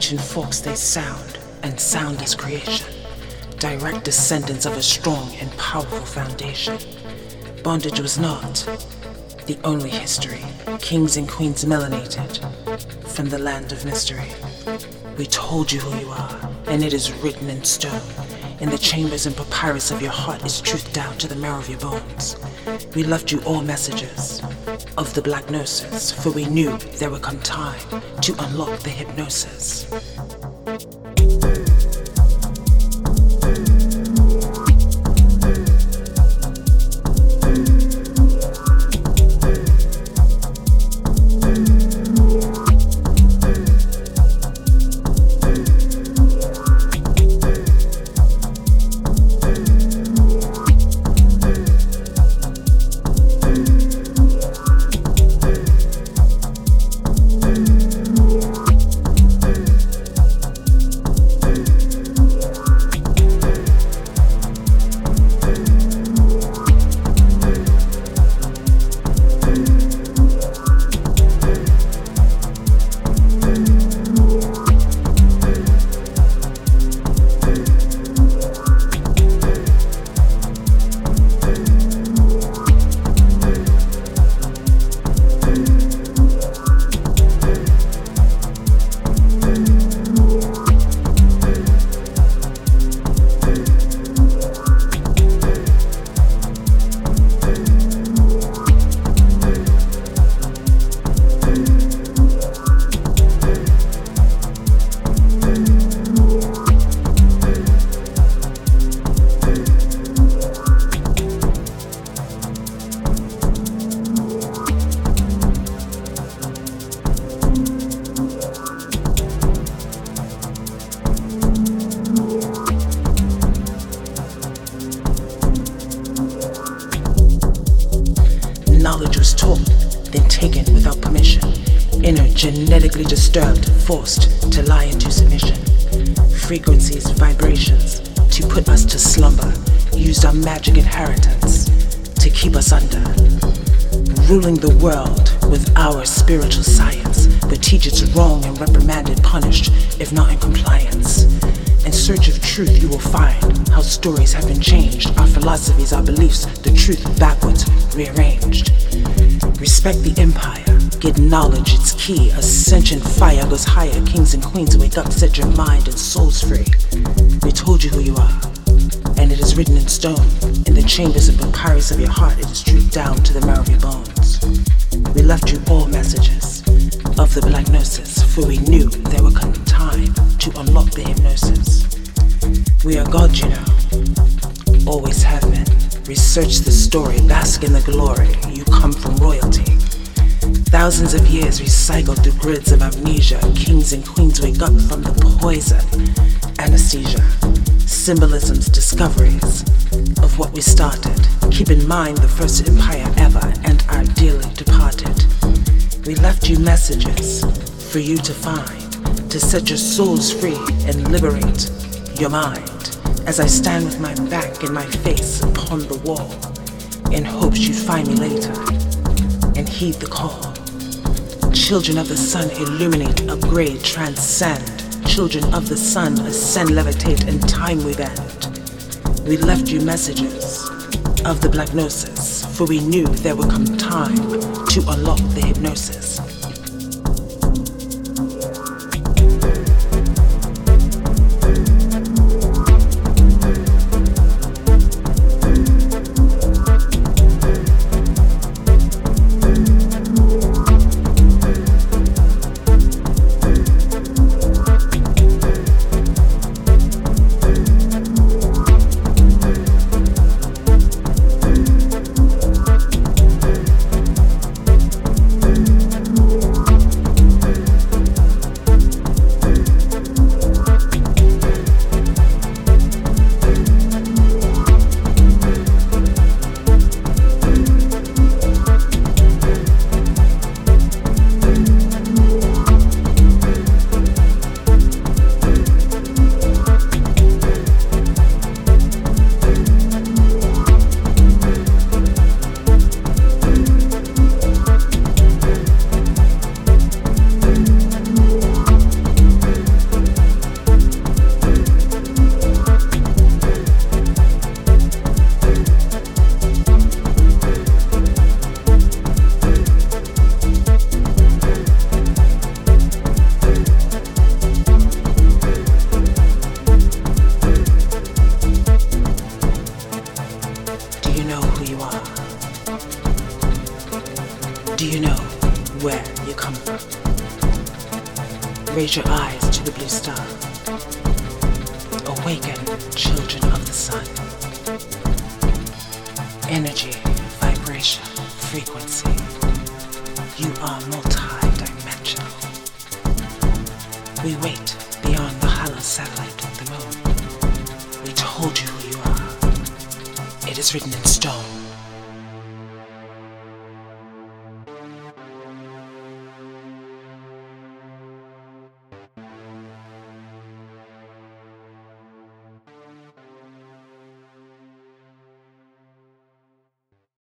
ancient folks they sound, and sound is creation. Direct descendants of a strong and powerful foundation. Bondage was not the only history. Kings and queens melanated from the land of mystery. We told you who you are, and it is written in stone. In the chambers and papyrus of your heart is truth down to the marrow of your bones. We left you all messages of the black gnosis, for we knew there would come time to unlock the hypnosis. Knowledge was taught, then taken without permission. Inner, genetically disturbed, forced to lie into submission. Frequencies, vibrations, to put us to slumber. Used our magic inheritance to keep us under. Ruling the world with our spiritual science, but teach it's wrong and reprimanded, punished, if not in compliance. In search of truth you will find how stories have been changed, our philosophies, our beliefs, the truth backwards, rearranged. Respect the empire, get knowledge, it's key. Ascension fire goes higher, kings and queens wake up, set your mind and souls free. We told you who you are, and it is written in stone. In the chambers and papyrus of your heart, it is truth down to the marrow of your bones. We left you all messages of the black gnosis, for we knew there would come time to unlock the hypnosis. We are God, you know, always have been. Research the story, bask in the glory, you come from royalty. Thousands of years recycled through grids of amnesia. Kings and queens wake up from the poison, anesthesia. Symbolisms, discoveries of what we started. Keep in mind the first empire ever and our dearly departed. We left you messages for you to find, to set your souls free and liberate your mind. As I stand with my back and my face upon the wall, in hopes you'd find me later and heed the call. Children of the sun illuminate, upgrade, transcend. Children of the sun ascend, levitate, and time we bend. We left you messages of the black gnosis, for we knew there would come time to unlock the hypnosis. Do you know where you come from? Raise your eyes to the blue star. Awaken, children of the sun. Energy, vibration, frequency. You are multi-dimensional. We wait beyond the hollow satellite of the moon. We told you who you are. It is written in stone.